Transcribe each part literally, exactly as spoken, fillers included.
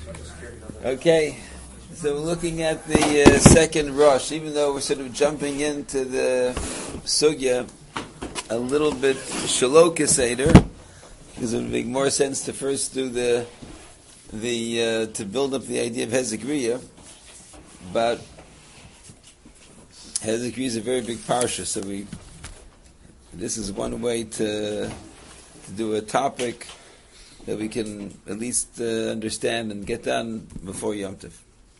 Okay, so we're looking at the uh, second rush, even though we're sort of jumping into the sugya a little bit shaloka seder, because it would make more sense to first do the the uh, to build up the idea of Hezekriya, but Hezekriya is a very big parsha, so we this is one way to to do a topic that we can at least uh, understand and get done before Yom Tov.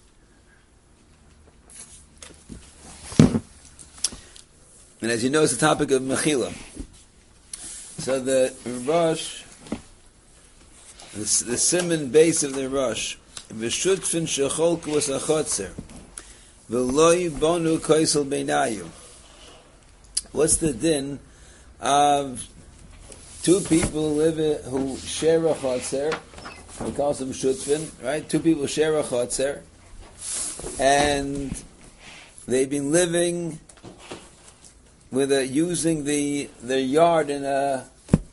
And as you know, it's the topic of Mechila. So the Rosh, the, the Siman base of the Rosh, V'shutfin shecholku v'sachotzer, v'loi bonu koisel beinayu. What's the din of two people live in, who share a chotzer? We call them shutfin, right? Two people share a chotzer, and they've been living with a, using the their yard in a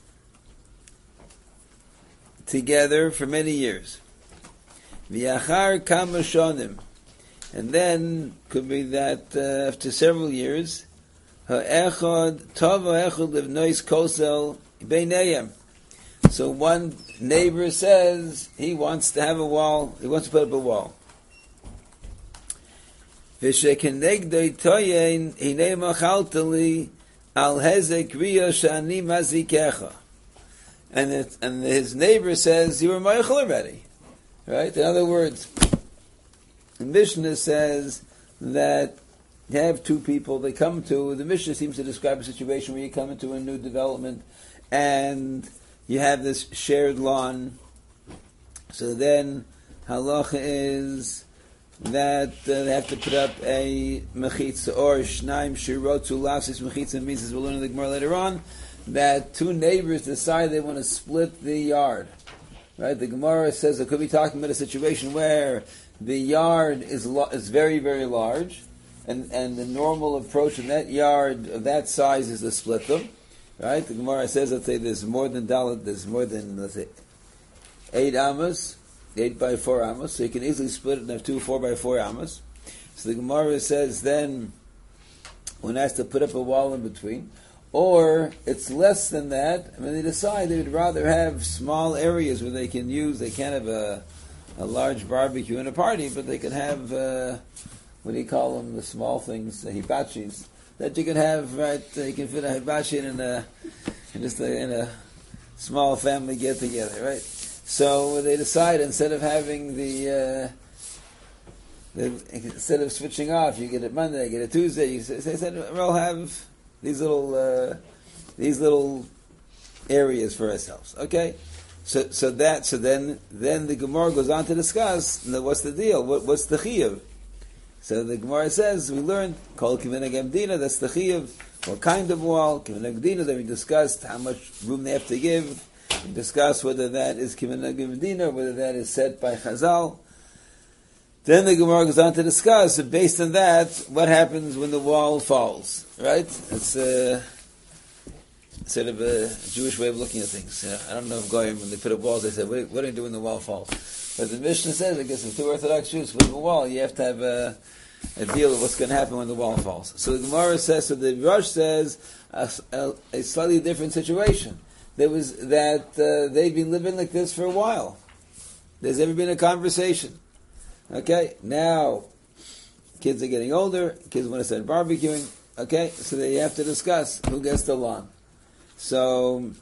together for many years. V'yachar kama shonim, and then could be that uh, after several years, ha'echad tov ha'echad livnois kosel beinayim. So one neighbor says he wants to have a wall. He wants to put up a wall. V'shekenegdei toyein hinei machaltali al hezek riya shani mazikecha. And it, and his neighbor says, you were meichel already. Right? In other words, the Mishnah says that you have two people, they come to, the Mishnah seems to describe a situation where you come into a new development and you have this shared lawn. So then halacha is that uh, they have to put up a mechitza or shnaim shirotu lasis mechitza means, as we'll learn in the Gemara later on, that two neighbors decide they want to split the yard. Right? The Gemara says it could be talking about a situation where the yard is lo- is very very large, and and the normal approach in that yard of that size is to split them. Right? The Gemara says, let's say there's more than dalit, there's more than, let's say, eight amos, eight by four amos, so you can easily split it and have two four by four amos. So the Gemara says then one has to put up a wall in between, or it's less than that. I mean, they decide they would rather have small areas where they can use, they can't have a, a large barbecue and a party, but they can have, uh, what do you call them, the small things, the hibachis, that you can have, right, uh, you can fit a hibachi in a, in just a, in a small family get together, right? So they decide instead of having the, uh, the instead of switching off, you get it Monday, you get it Tuesday, you say, they said, we'll have these little, uh, these little areas for ourselves, okay? So, so that, so then, then the Gemara goes on to discuss, what's the deal? What, what's the chiyuv? So the Gemara says, we learned, Kol Kivinag Emdina, that's the chiyuv. What kind of wall? Kivinag Emdina, then we discussed how much room they have to give. We discussed whether that is Kivinag Emdina, or whether that is set by Chazal. Then the Gemara goes on to discuss, based on that, what happens when the wall falls. Right? It's a, sort of a Jewish way of looking at things. Yeah, I don't know if Goyim, when they put up walls, they say, what, what do you do when the wall falls? But the Mishnah says, I guess, if two Orthodox Jews put up a wall, you have to have a, a deal of what's going to happen when the wall falls. So the Gemara says, so the Rosh says, a, a, a slightly different situation. There was that uh, they've been living like this for a while. There's ever been a conversation. Okay, now kids are getting older, kids want to start barbecuing. Okay, so they have to discuss who gets the lawn. So,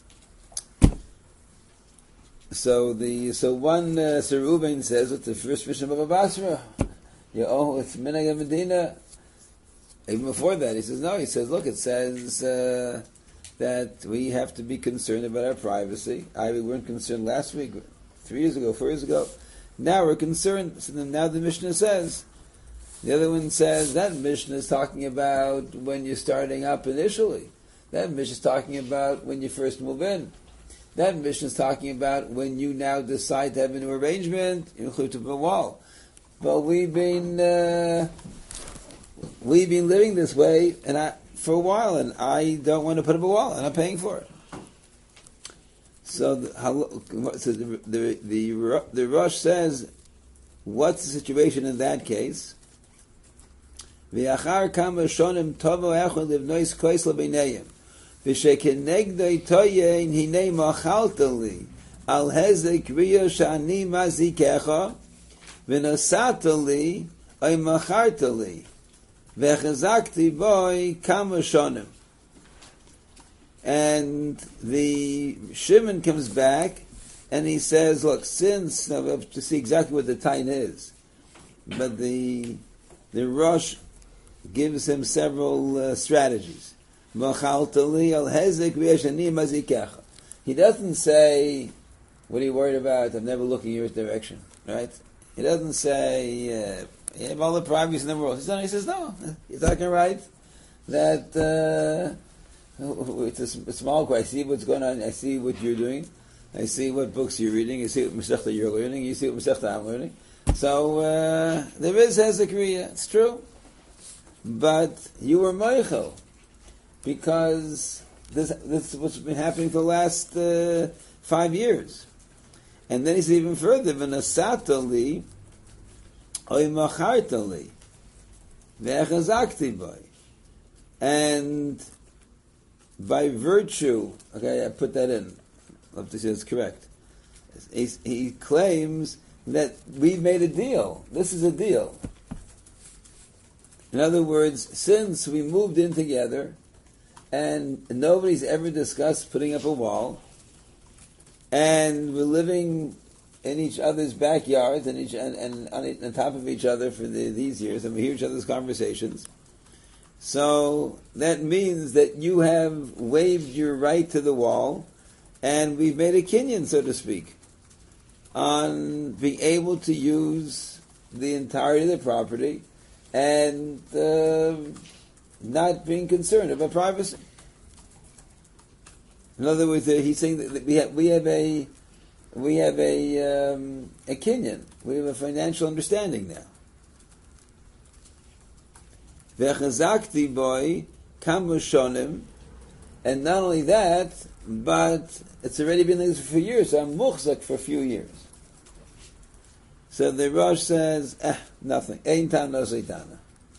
so the so one uh, Sir Reuben says, "What's the first Mishnah of Baba Basra? You oh, it's Minhag Medina." Even before that, he says, "No." He says, "Look, it says uh, that we have to be concerned about our privacy. I we weren't concerned last week, three years ago, four years ago. Now we're concerned." So then now the Mishnah says. The other one says that Mishnah is talking about when you're starting up initially. That Mishnah is talking about when you first move in. That Mishnah is talking about when you now decide to have a new arrangement, you include to a wall. But we've been uh, we've been living this way and I, for a while, and I don't want to put up a wall, and I'm paying for it. So the, so the, the, the, the Rosh says, what's the situation in that case? V'achar kama shonim tovo echon livnois kois lebeneim. V'shekenegdoi toyein hinei machaltali al hezek riyo shani mazikecha v'nosatali oy machartali v'chazakti boy kama shonim. And the Shimon comes back and he says, look, since, now we have to see exactly what the tain is, but the the Rosh gives him several uh, strategies. He doesn't say, what are you worried about? I'm never looking your direction, right? He doesn't say, uh, you have all the privacy in the world. He says, no, you're talking right, that uh, it's a, a small question. I see what's going on, I see what you're doing, I see what books you're reading, I see what Masechta you're learning, you see what Masechta I'm learning. So, uh, there is Hezek Riyah, it's true. But you were Meichel, because this, this is what's been happening for the last uh, five years. And then he says even further, V'nasatali, oy machartali, v'echazakti boy. And by virtue, okay, I put that in, I'll have to see it's correct. He, he claims that we've made a deal. This is a deal. In other words, since we moved in together, and nobody's ever discussed putting up a wall, and we're living in each other's backyards and, each, and, and on, on top of each other for the, these years, and we hear each other's conversations, so that means that you have waived your right to the wall, and we've made a kinyan, so to speak, on being able to use the entirety of the property and uh, not being concerned about privacy. In other words, uh, he's saying that we have we have a we have a um, a kinyan, we have a financial understanding now. V'chazakti boy kamushonim, and not only that, but it's already been like this for years. So I'm muchzak for a few years. So the Rosh says, eh, nothing. Ein tan no seitana.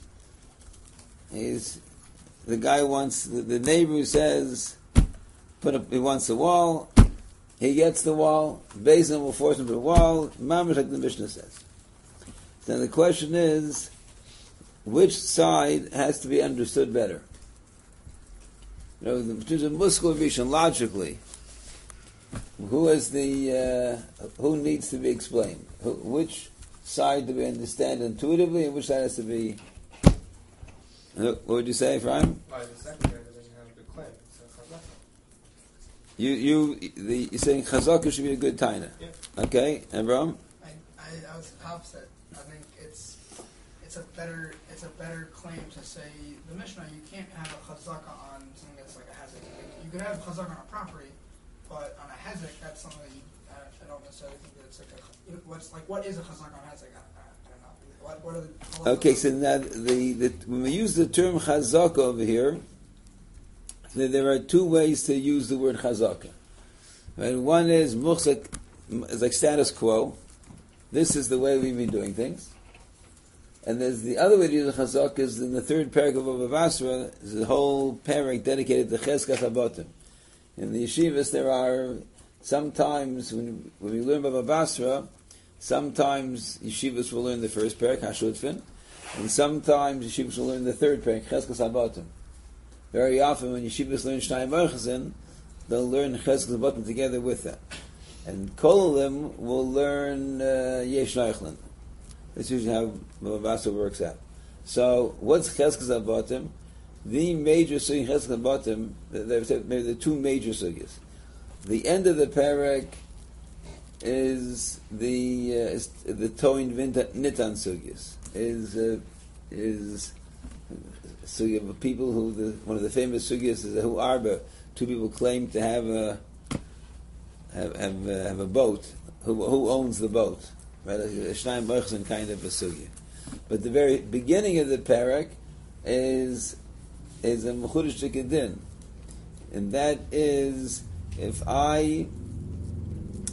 He's the guy wants the, the neighbor who says, put up. He wants the wall. He gets the wall. Bezin will force him to the wall. Mamish, like the Mishnah says. Then the question is, which side has to be understood better? You know, in terms of muskul vision, logically, who is the uh, who needs to be explained? Who, which side do we understand intuitively, and which side has to be? What would you say, Ephraim? Well, the second guy doesn't have a good claim. So chazaka. You you the, you're saying chazaka should be a good taina. Yeah. Okay, Abraham? I, I I was opposite. I think it's it's a better it's a better claim to say the Mishnah. You can't have a chazaka on something that's like a hezek. You could have chazaka on a property, but on a hezek, that's something that you, uh, I don't necessarily think that it's like a, what's like what is a chazaka on hezek? I, I, I don't know. What, what are the Okay, so now the, the when we use the term chazaka over here, there are two ways to use the word chazaka. Right? One is muchzak, is like status quo. This is the way we've been doing things. And there's the other way to use the chazaka is in the third parak of Bava Basra, is the whole parak dedicated to cheskas habotim. In the yeshivas, there are sometimes when, when we learn Bava Basra, sometimes yeshivas will learn the first parak, Hashutfin, and sometimes yeshivas will learn the third parak, Cheskas Habotim. Very often when yeshivas learn Shnai Merchazin, they'll learn Cheskas Habotim together with them. And Kol of them will learn uh, Yesh Neichlin. That's usually how Bava Basra works out. So, what's Cheskas Habotim? The major sugi Cheskas Habotim, there's maybe the two major sugis. The end of the parak is the uh, is the Toin Nitan Sugyas is uh, is sugya of people who the one of the famous sugyas is who Arba. Two people claim to have a have have, uh, have a boat. Who who owns the boat? Right, a Shnai Merchazin kind of a sugya. But the very beginning of the parak is is a Mechudesh Din, and that is if I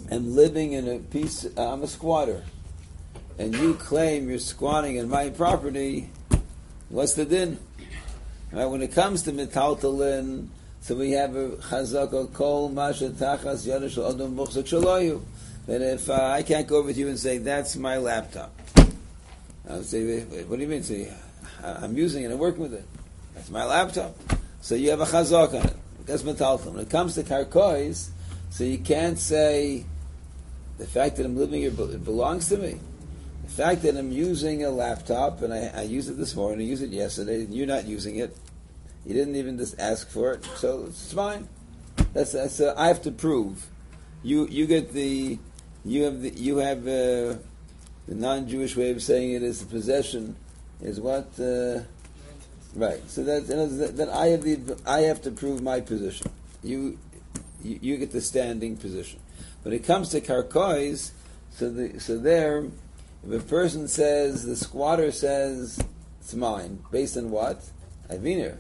am living in a piece, uh, I'm a squatter, and you claim you're squatting in my property, what's the din? Right, when it comes to metaltalin, so we have a chazaka kol masha tachas yada shel adam muchzak shaloyu. That if uh, I can't go with you and say that's my laptop, I would say, what do you mean? Say, I'm using it, I'm working with it. That's my laptop. So you have a chazak on it. That's metaltalin. When it comes to karkois, so you can't say the fact that I'm living here it belongs to me. The fact that I'm using a laptop, and I, I used it this morning, I used it yesterday, and you're not using it, you didn't even just ask for it, so it's fine. That's, that's uh, I have to prove. You you get the you have the you have uh, the non-Jewish way of saying it is the possession is what uh, right. So that then I have the I have to prove my position. You you, you get the standing position. When it comes to karkois, so the so there. If a person says, the squatter says, it's mine, based on what? I've been here.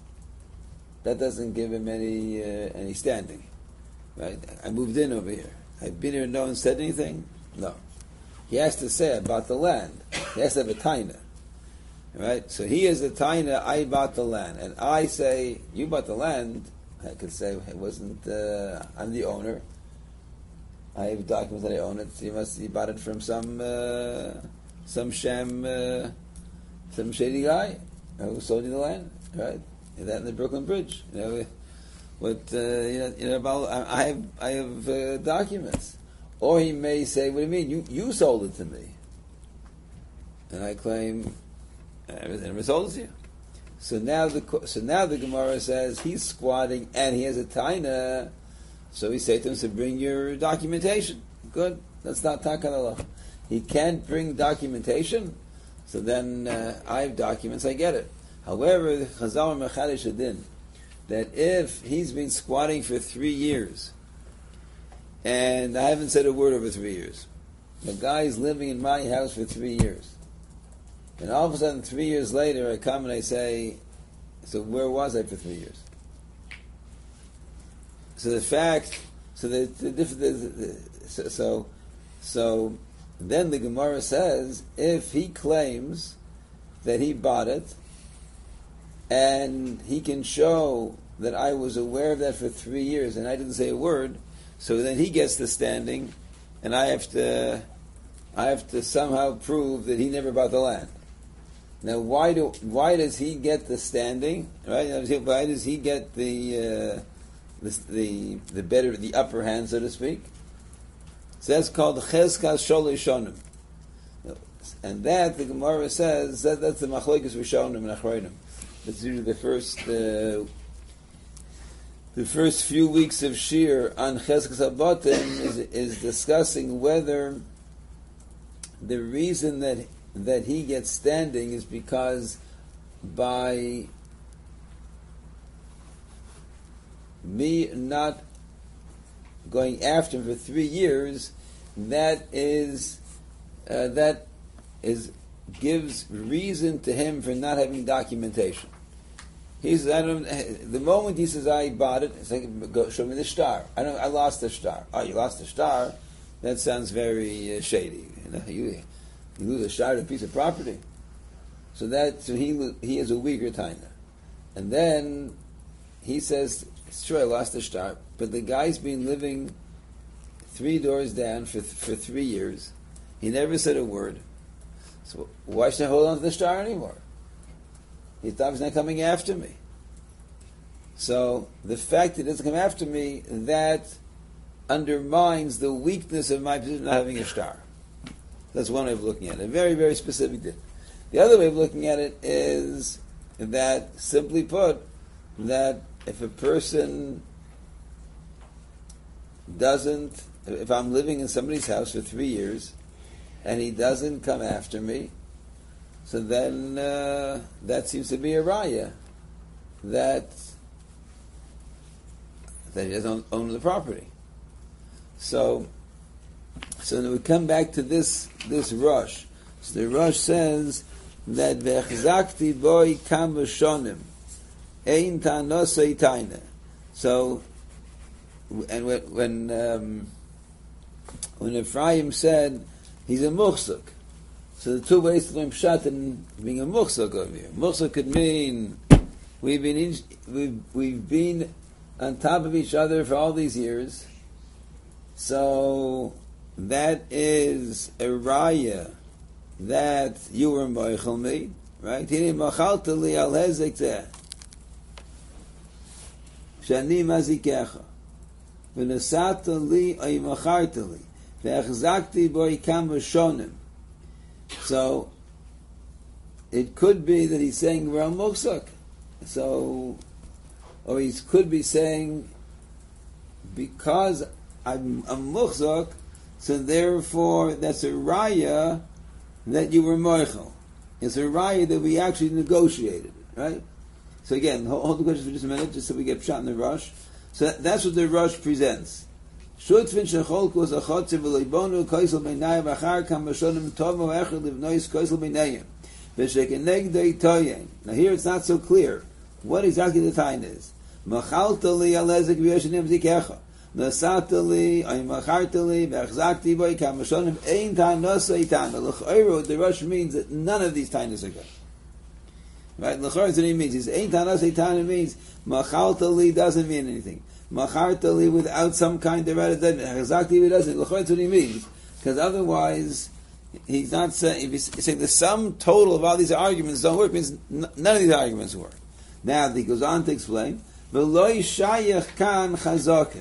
That doesn't give him any uh, any standing. Right? I moved in over here. I've been here and no one said anything? No. He has to say, I bought the land. He has to have a taina. Right? So he is a taina, I bought the land. And I say, you bought the land. I could say, it wasn't, uh, I'm the owner. I have documents that I own it. He must he bought it from some uh, some sham uh, some shady guy who sold you the land, right? That in the Brooklyn Bridge. You know, what uh, you know, you know about, I have I have uh, documents. Or he may say, "What do you mean? You you sold it to me?" And I claim, I never sold it to you. So now the so now the Gemara says he's squatting and he has a taina. So we say to him, so bring your documentation. Good. That's not takanallah. He can't bring documentation, so then uh, I have documents, I get it. However, the Chazal Mechadish Adin, that if he's been squatting for three years, and I haven't said a word over three years, the guy's living in my house for three years, and all of a sudden, three years later, I come and I say, so where was I for three years? So the fact, so the, the, the, the so, so so then the Gemara says if he claims that he bought it and he can show that I was aware of that for three years and I didn't say a word, so then he gets the standing, and I have to I have to somehow prove that he never bought the land. Now, why do why does he get the standing? Right? Why does he get the uh, The, the the better the upper hand, so to speak? So that's called chezkas sholishonim, and that the Gemara says that that's the machlokes rishonim and achronim. That's usually the first uh, the first few weeks of shir on chezkas habatim is is discussing whether the reason that that he gets standing is because by me not going after him for three years, that is uh, that is gives reason to him for not having documentation. He says, I don't. The moment he says I bought it, it's like, go show me the star. I don't. I lost the star. Oh, you lost the star? That sounds very uh, shady. You know, you, you lose a star to a piece of property. So that so he he has a weaker taina, and then he says, it's true, I lost the star, but the guy's been living three doors down for for three years. He never said a word. So why should I hold on to the star anymore? He thought he's not coming after me. So the fact that he doesn't come after me, that undermines the weakness of my position not having a star. That's one way of looking at it. A very, very specific thing. The other way of looking at it is that, simply put, that if a person doesn't, if I'm living in somebody's house for three years and he doesn't come after me, so then uh, that seems to be a raya that that he doesn't own the property. So, so then we come back to this this rush. So the rush says that v'echzakti boi kam v'shonim ein tanosei taina. So, and when when, um, when Ephraim said he's a muhsuk. So the two ways to learn pshat in being a muhsuk over here. Muhsuk could mean we've been in, we've we've been on top of each other for all these years. So that is a raya that you were moichel me, right? Hine machalta li al hezek zeh. Shani mazikecha. V'nesata li ay macharta li. V'echzakti boi kam v'shonim. So it could be that he's saying we're on muhsuk. So, or he could be saying because I'm a muhsuk, so therefore that's a raya that you were moichel. It's a raya that we actually negotiated, right? So again, hold, hold the question for just a minute, just so we get shot in the rush. So that, that's what the rush presents. Shutfin shecholku was a chotzev v'leibonu koisel b'nayim achar kam b'shonim tovo echad livnois koisel b'nayim v'shekeneg dei toyen. Now here it's not so clear what exactly the time is. Machalta li alezek v'yoshenim zikecha nasata li ay macharta li v'achzakti boi kam b'shonim ein ta'anosa itana. L'chayro, the rush means that none of these tainas are good. Right? L'chayro is what he means. He's ein ta'anosa itana means machalta li doesn't mean anything. Macharta li without some kind of exactly what doesn't. That's what he means, because otherwise he's not saying. If he's saying the sum total of all these arguments don't work, means none of these arguments work. Now he goes on to explain. V'loi shayach kan chazaka.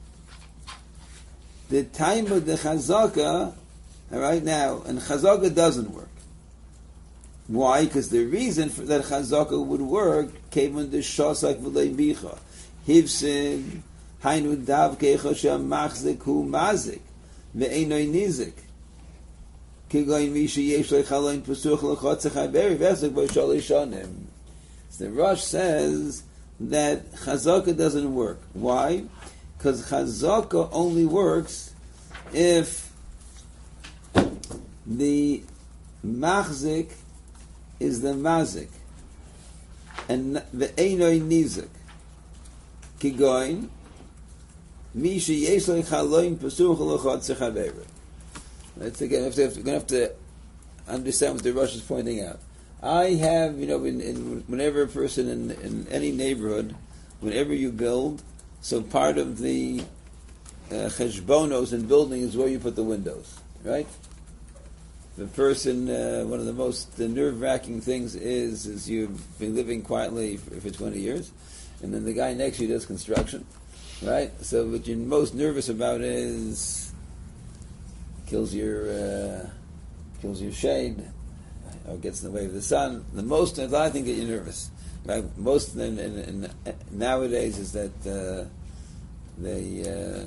The time of the chazaka, all right now, and chazaka doesn't work. Why? Because the reason for that chazaka would work came when the shosak v'lei bicha. Hivsin, hainu dav kecha shem machzik hu mazik, ve'enoi nizik. Kigoin mishi yesh lechaloin pesuch lechotzech haberi v'esek v'shol ishonim. The Rosh says that chazaka doesn't work. Why? Because chazaka only works if the machzik is the mazik, and ve'enoi nizik. Kigoin, Mishi Yeshloi Chaloim Pesuch L'chot Sechaveru. Let's again, we're going to have to understand what the Rosh is pointing out. I have, you know, in, in whenever a person in, in any neighborhood, whenever you build, so part of the uh, cheshbonos in building is where you put the windows, right? The person, uh, one of the most uh, nerve-wracking things is, is you've been living quietly for, for twenty years, and then the guy next to you does construction, right? So what you're most nervous about is kills your uh, kills your shade, or gets in the way of the sun. The most, a lot of things get you nervous. Right? Most in, in, in, nowadays is that uh, they uh,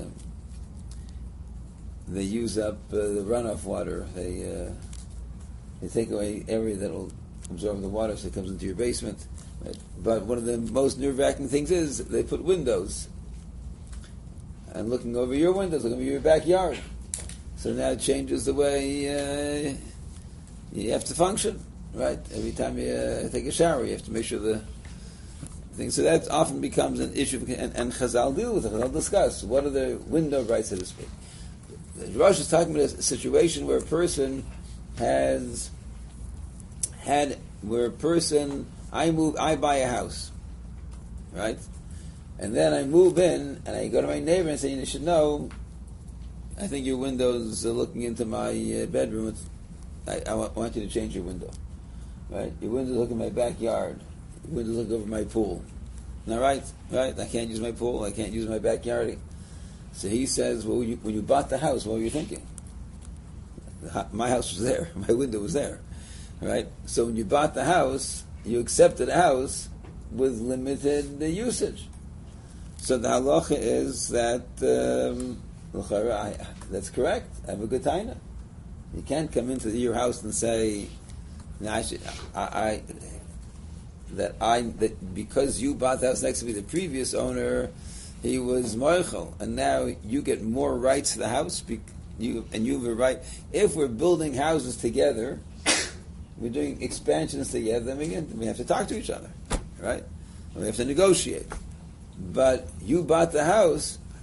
they use up uh, the runoff water. They uh, they take away area that will absorb the water, so it comes into your basement. Right? But one of the most nerve-wracking things is they put windows, and looking over your windows, looking over your backyard. So now it changes the way uh, you have to function, right? Every time you uh, take a shower, you have to make sure the thing. So that often becomes an issue, and, and Chazal deal with it. Chazal discuss what are the window rights, so to speak. The Rosh is talking about a situation where a person has had, where a person, I move, I buy a house, right? And then I move in, and I go to my neighbor and say, you should know, I think your windows are looking into my uh, bedroom. I, I want, want you to change your window, right? Your windows look in my backyard. Your windows look over my pool. Now, right, right? I can't use my pool. I can't use my backyard. So he says, well, when you, when you bought the house, what were you thinking? My house was there. My window was there, right? So when you bought the house, you accepted a house with limited uh, usage. So the halacha is that um, that's correct. I have a good taina. You can't come into your house and say, no, I should, I, I, that I that because you bought the house next to me, the previous owner, he was moichel, and now you get more rights to the house. You and you have a right. If we're building houses together, we're doing expansions together, then we, get, we have to talk to each other, right? And we have to negotiate. But you bought the house,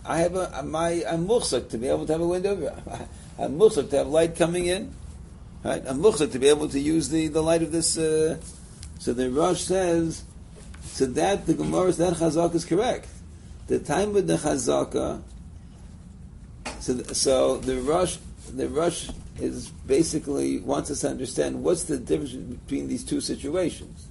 I have a my I'm muchzak to be able to have a window. I'm muchzak to have light coming in. Right? I'm muchzak to be able to use the, the light of this. Uh, so the Rosh says, so that the Gemara that Chazaka is correct. The time with the Chazaka. So so the Rosh the Rosh is basically wants us to understand what's the difference between these two situations.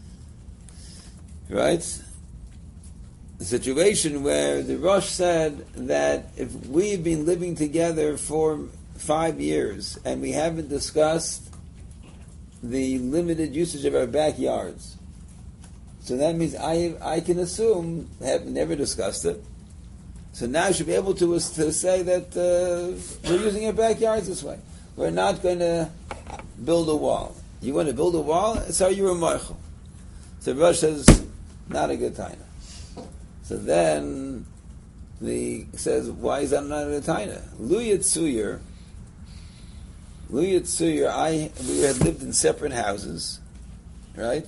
Right? The situation where the Rosh said that if we've been living together for five years and we haven't discussed the limited usage of our backyards, so that means I I can assume have never discussed it. So now I should be able to, to say that uh, we're using our backyards this way. We're not going to build a wall. You want to build a wall? So you're a moichel. So Rosh says, not a good time. So then the says, why is that not a taina? Lu Yitzuyer, Lu Yitzuyer, I we had lived in separate houses, right?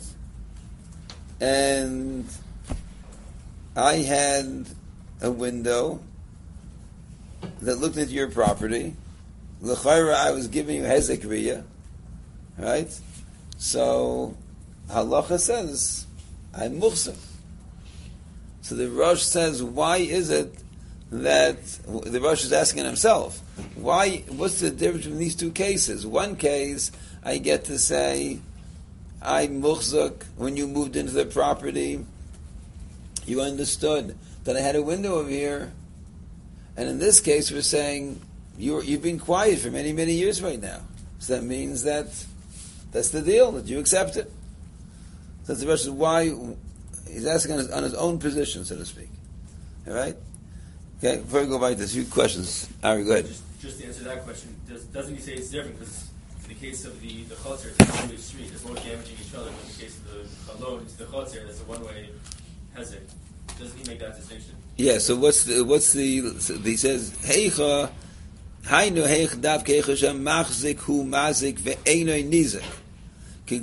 And I had a window that looked into your property. L'chayra, I was giving you hezek riyah, right? So halacha says, I'm muhsam. So the Rosh says, why is it that the Rosh is asking himself, why? What's the difference between these two cases? One case, I get to say, I muhzak, when you moved into the property, you understood that I had a window over here. And in this case, we're saying, you're, you've been quiet for many, many years right now. So that means that that's the deal, that you accept it. So the Rosh says, why? He's asking on his, on his own position, so to speak. All right? Okay, before we go back to a few questions. Ari, go ahead. Just, just to answer that question, does, doesn't he say it's different? Because in the case of the, the chotzer, it's a one-way street. They're both damaging each other. But in the case of the chalon, it's the chotzer, that's a one-way hezek. Doesn't he make that distinction? Yeah, so what's the, what's the, so he says, Heicha, Hainu heich dav keicha shem machzik hu mazik ve'enoi nizek. Says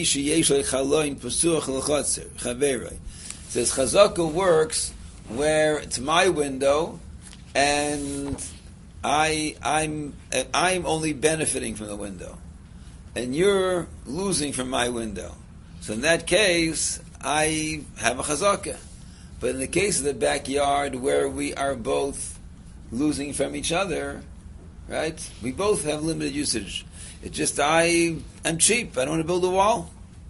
Chazaka works where it's my window and I I'm I'm only benefiting from the window and you're losing from my window. So in that case I have a Chazaka. But in the case of the backyard where we are both losing from each other, right? We both have limited usage. It's just I am cheap. I don't want to build a wall.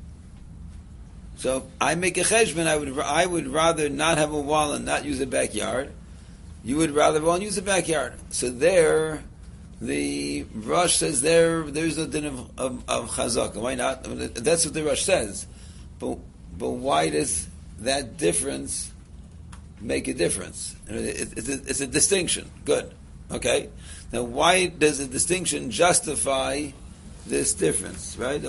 So I make a cheshbon. I would I would rather not have a wall and not use a backyard. You would rather well use a backyard. So there, the Rosh says there there's a din of, of, of chazaka. Why not? I mean, that's what the Rosh says. But but why does that difference make a difference? I mean, it, it's, a, it's a distinction. Good. Okay. Now, why does a distinction justify this difference? Right?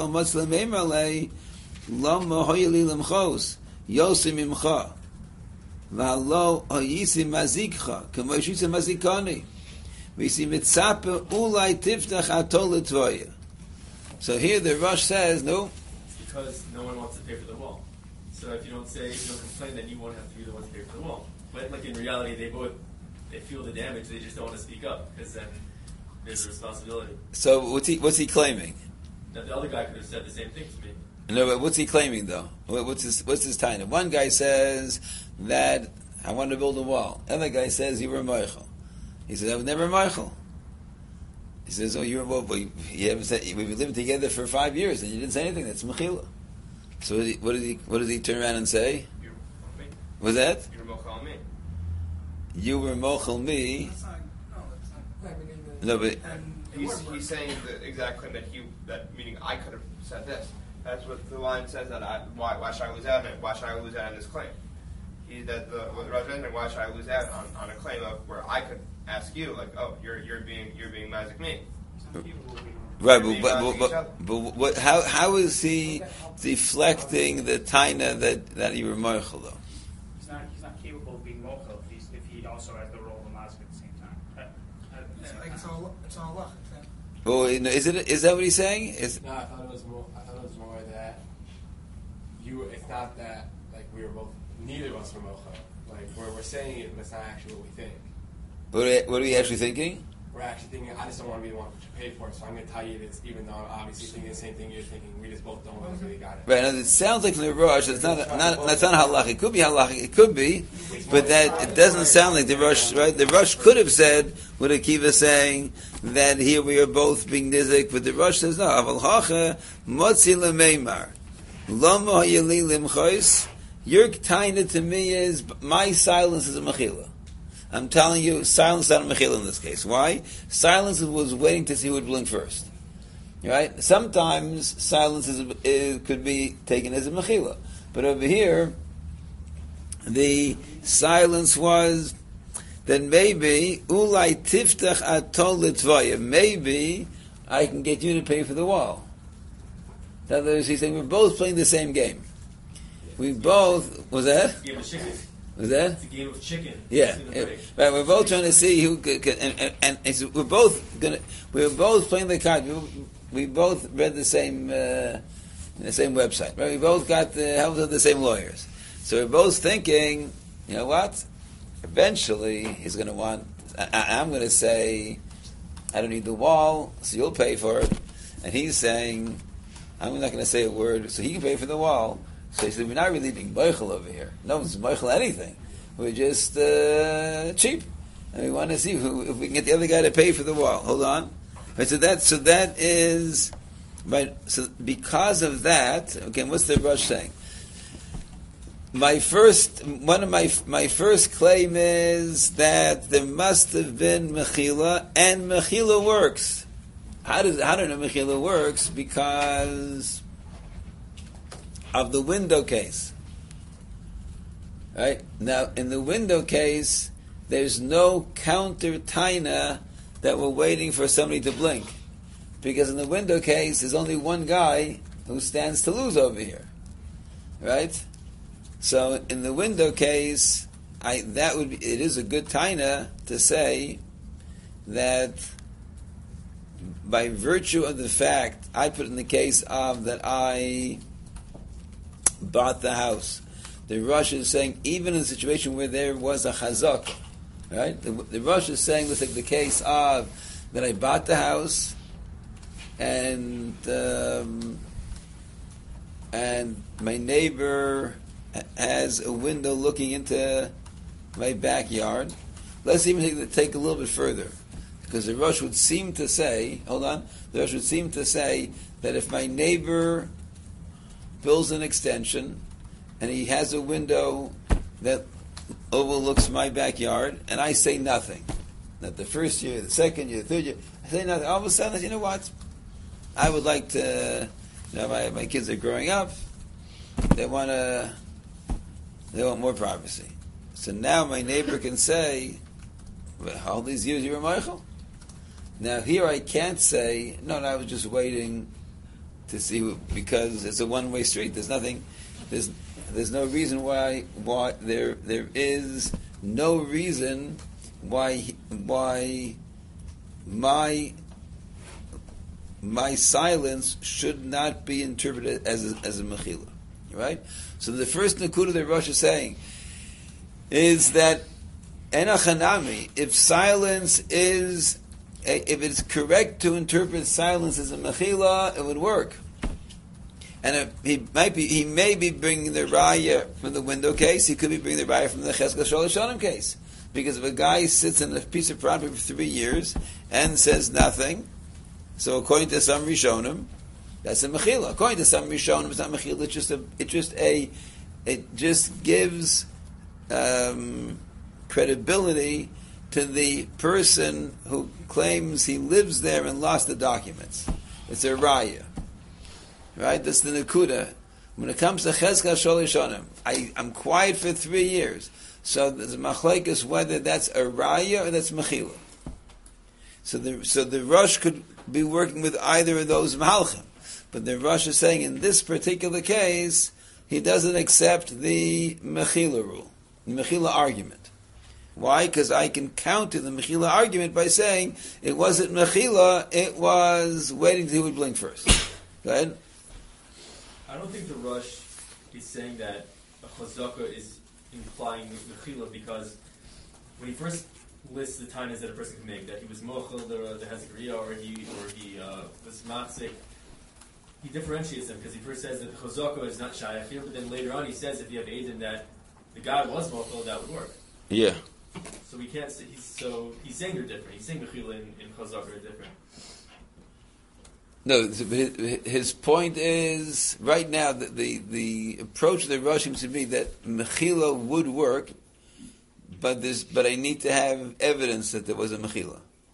Lama hoyeli lemchos yosim imcha v'alo hoyisi mazikcha k'moishisa mazikani v'isi mitzape ulai tiftach atol l'tvoya. So here the Rosh says, no. Because no one wants to pay for the wall. So if you don't say, if you don't complain, then you won't have to be the one to pay for the wall. But like in reality, they both, they feel the damage, they just don't want to speak up, because then there's a responsibility. So what's he, what's he claiming? Now the other guy could have said the same thing to me. No, but what's he claiming though? What's his what's his time? One guy says that I want to build a wall. The other guy says you were Michael. He says I was never Michael. He says, oh, you were well, you haven't said we've been living together for five years and you didn't say anything. That's Mechila. So what did he what did he, what did he turn around and say? You're me. Was that? You were mochel me. You were mochel me. That's not, no, that's not. No, but And it He's, would work. he's saying the exact claim that he, that meaning I could have said this. That's what the line says, that I, why, why should I lose out on it? Why should I lose out on this claim? He, that the, what the Rosh said, why should I lose out on, on a claim of where I could ask you, like, oh, you're, you're being, you're being mazik me. right, but, but, but, but, but what, how how is he deflecting the taina that, that you were mochel though? He's not, he's not capable of being mochel if, he's, if he also has the role of mazik at the same time. I, I, It's like it's all it's all luck. It's that- Well, is it is that what he's saying? Is No, I thought it was more. I thought it was more that you. It's not that like we were both. Neither of us were mocha. Like, we're, we're saying it, but it's not actually what we think. What are, what are we actually thinking? We're actually thinking, I just don't want to be the one to pay for it, so I'm going to tell you this, even though I'm obviously thinking the same thing you're thinking. We just both don't really got it. Right, and it sounds like from the Rosh, it's not, not, that's not halach. It could be halach, it could be, but that, it doesn't sound like the Rosh, right? The Rosh could have said, what Akiva saying, that here we are both being nizik, but the Rosh says, no, aval hacha, motzi lemeimar, lama hayeli limchois, your taina to me is, my silence is a mechila. I'm telling you, silence is not a mechila in this case. Why? Silence was waiting to see who would blink first. Right? Sometimes silence is, it could be taken as a mechila. But over here, the silence was that maybe, ulai tiftach atol litvaya, maybe I can get you to pay for the wall. In other words, he's saying we're both playing the same game. We both, was that? Game of chicken. Was that? It's a game of chicken. Yeah, yeah. Right. We're both trying to see who could, could and, and, and it's, we're both gonna. We're both playing the card. We, we both read the same uh, the same website. Right. We both got the help of the same lawyers. So we're both thinking, you know what? Eventually, he's going to want. I, I'm going to say, I don't need the wall, so you'll pay for it. And he's saying, I'm not going to say a word, so he can pay for the wall. So he said, we're not really being moichel over here. No one's moichel anything. We're just uh, cheap. And we want to see who, if we can get the other guy to pay for the wall. Hold on. Right, so that so that is, right, so because of that, okay, what's the Rosh saying? My first, one of my my first claim is that there must have been mechila, and mechila works. How does how do I know mechila works? Because of the window case. Right? Now, in the window case, there's no counter taina that we're waiting for somebody to blink. Because in the window case, there's only one guy who stands to lose over here. Right? So, in the window case, I that would be, it is a good taina to say that by virtue of the fact, I put in the case of that I bought the house. The Rosh is saying, even in a situation where there was a chazak, right? The, the Rosh is saying, let's take the case of that I bought the house, and um, and my neighbor has a window looking into my backyard. Let's even take, take a little bit further, because the Rosh would seem to say, hold on, the Rosh would seem to say that if my neighbor builds an extension, and he has a window that overlooks my backyard, and I say nothing. Not the first year, the second year, the third year, I say nothing. All of a sudden, you know what? I would like to, you know, my, my kids are growing up, they want to, they want more privacy. So now my neighbor can say, well, all these years you were Michael? Now here I can't say, no, no, I was just waiting to see, because it's a one-way street. There's nothing. There's there's no reason why why there there is no reason why why my my silence should not be interpreted as a, as a mechila, right? So the first nakuda that Rosh is saying is that enachanami, if silence is if it's correct to interpret silence as a mechila, it would work. And if he might be, he may be bringing the raya from the window case. He could be bringing the raya from the cheskel shalosh case. Because if a guy sits in a piece of property for three years and says nothing, so according to some Rishonim, that's a mechila. According to some Rishonim, it's not mechila. It's just a, it's just a, it just gives um, credibility to the person who claims he lives there and lost the documents. It's a raya. Right? That's the Nakuda. When it comes to Chezkel Sholishonim, I I'm quiet for three years. So there's a machlekes whether that's a raya or that's mechila. So the so the Rosh could be working with either of those malchim. But the Rosh is saying in this particular case, he doesn't accept the mechila rule, the mechila argument. Why? Because I can counter the mechila argument by saying it wasn't mechila, it was waiting till he would blink first. Go ahead. I don't think the Rosh is saying that a chazaka is implying mechila, because when he first lists the tainas that a person can make, that he was mochel the the hezekriya, or he or he uh, was matzik, he differentiates them because he first says that the chazaka is not shayach here, but then later on he says if you have Aiden that the guy was mochel, that would work. Yeah. So we can't say he's so he's saying they're different. He's saying mechila and, and chazaka are different. No, his, his point is right now the the, the approach of the Rosh seems to be that mechila would work, but this but I need to have evidence that there was a mechila.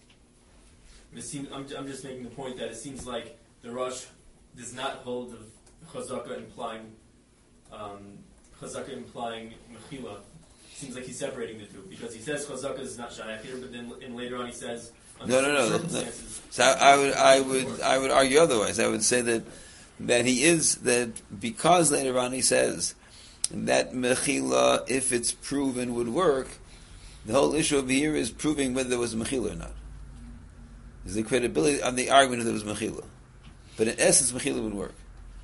It seems, I'm, I'm just making the point that it seems like the Rosh does not hold of chazaka implying um, chazaka implying mechila. It seems like he's separating the two because he says chazaka is not shayach here, but then and later on he says no, no, no, no. So I, I would, I would, I would argue otherwise. I would say that that he is that because later on he says that mechila, if it's proven, would work. The whole issue over here is proving whether there was a mechila or not. Is the credibility on the argument that there was mechila, but in essence, mechila would work.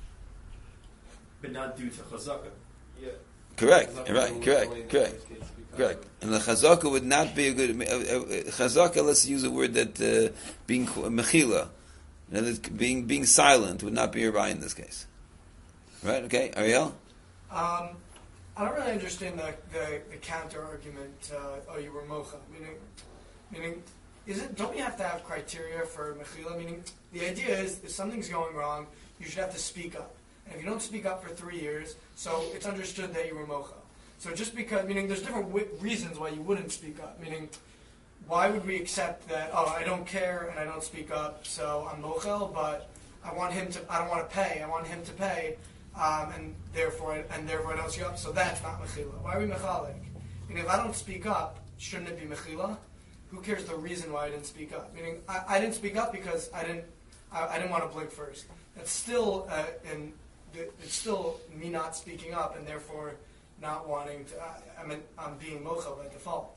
But not due to chazaka. Yeah. Correct. Right. Correct. Correct. Correct. And the chazaka would not be a good uh, uh, chazaka. Let's use a word that uh, being mechila, being being silent would not be a raya in this case. Right? Okay, Ariel. Um, I don't really understand the the, the counter argument. Uh, oh, you were mocha. Meaning, meaning, isn't don't we have to have criteria for mechila? Meaning, the idea is if something's going wrong, you should have to speak up. And if you don't speak up for three years, so it's understood that you were mocha. So just because, meaning there's different w- reasons why you wouldn't speak up. Meaning, why would we accept that, oh, I don't care and I don't speak up, so I'm mochel, but I want him to, I don't want to pay, I want him to pay, um, and therefore I, and therefore I don't speak up, so that's not mechila. Why are we mechalik? Meaning, if I don't speak up, shouldn't it be mechila? Who cares the reason why I didn't speak up? Meaning, I, I didn't speak up because I didn't, I, I didn't want to blink first. That's still, uh, in, it's still me not speaking up, and therefore not wanting to, I, I mean, I'm being mochel by default.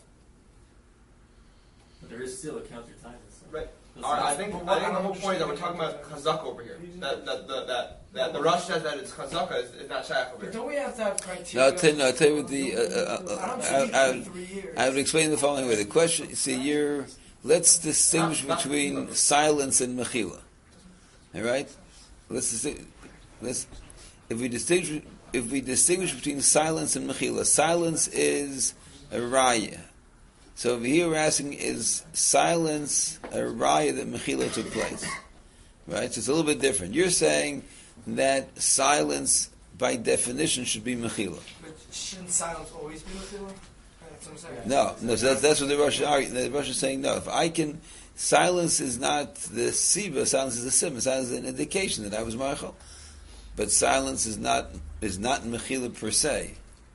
But there is still a counter time. Right. All right, I think I think the whole point is that we're talking about chazaka over here. That that that that, that the Rosh says that it's chazaka is, is not shayach over But here. don't we have to have No, criteria? I'll tell, no, I'll tell you what the. Uh, uh, I don't uh, speak I, for I, three years. I would explain the following way. The question, see, you're. Let's distinguish Not- not between mechila. silence and mechila. All right. Let's distinguish. Let's. If we distinguish, if we distinguish between silence and mechila, silence is a raya. So over here we're asking, is silence a raya that mechila took place? Right? So it's a little bit different. You're saying that silence, by definition, should be mechila. But shouldn't silence always be mechila? That's what I'm saying. No, no. So that's, that's what the Rosh argue. The Rosh is saying no. If I can, silence is not the siba. Silence is a sim. Silence is an indication that I was meichel. But silence is not is not mechila per se.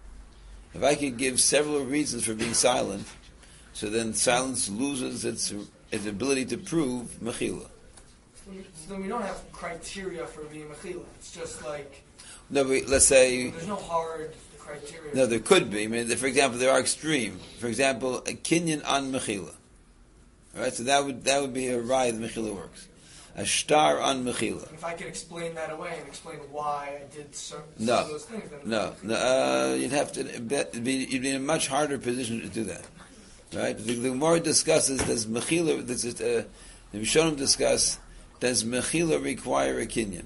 If I could give several reasons for being silent, so then silence loses its its ability to prove mechila. So then we don't have criteria for being mechila. It's just like No, but let's say there's no hard criteria. no. There could be. I mean, for example, there are extreme. For example, a kinyan on mechila. All right, so that would that would be a raya that mechila works. A star on mechila. If I could explain that away and explain why I did certain No. some of those things, then No, no uh, you'd have to be, you'd be in a much harder position to do that, right? The, the Gemara discusses, does mechila, this is, uh, the Rishonim discuss, does mechila require a kinyan?